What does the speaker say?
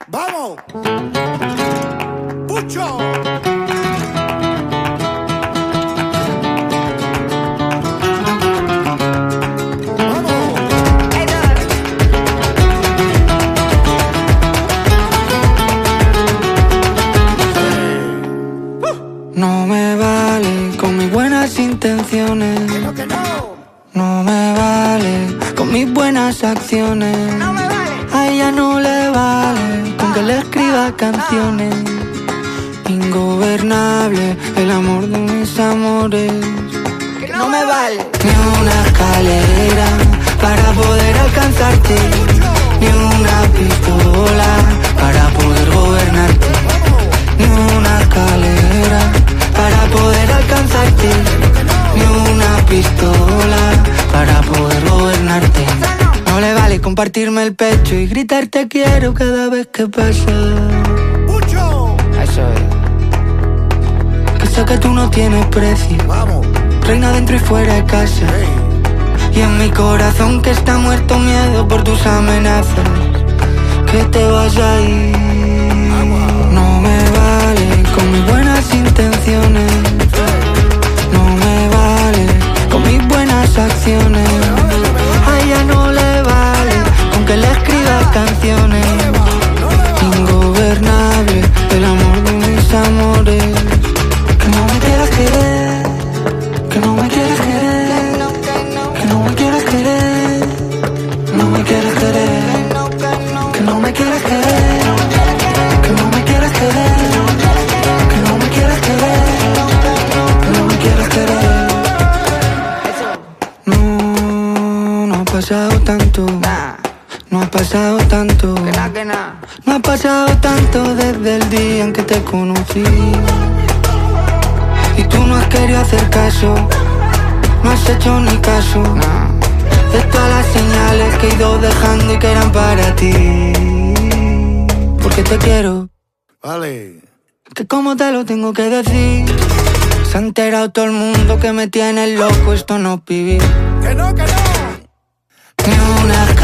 ¡Vamos! ¡Pucho! No me vale con mis buenas intenciones. Que no. No me vale con mis buenas acciones. No me vale. A ella no le vale con que le escriba canciones. Ingobernable el amor de mis amores. Que no me vale. Ni una escalera para poder alcanzarte. Ni una pistola para poder gobernarte. Ni una escalera para poder alcanzarte. Ni una pistola para poder gobernarte. No le vale compartirme el pecho y gritar te quiero cada vez que pasa. ¡Pucho! Eso es. Que sé que tú no tienes precio. Vamos. Reina dentro y fuera de casa. Hey. Y en mi corazón que está muerto miedo por tus amenazas. Que te vas a ir. No me vale con mis buenas intenciones. No me vale con mis buenas acciones. A ella no le vale con que le escriba canciones. Ingobernable el amor de mis amores. Que no me quieras querer. Que no me quieras querer. Que no me quieras querer. No me quieras querer. Que no me quieras querer. Que no me quieras querer. Que no me quieras querer. Que no me quieras querer. No ha pasado tanto. No ha pasado tanto. No ha pasado tanto desde el día en que te conocí. Y tú no has querido hacer caso. No has hecho ni caso. De todas las señales que he ido dejando y que eran para ti. Porque te quiero. Vale. Que como te lo tengo que decir. Se ha enterado todo el mundo que me tiene loco. Esto no es vivir. Que no, que no. Ni una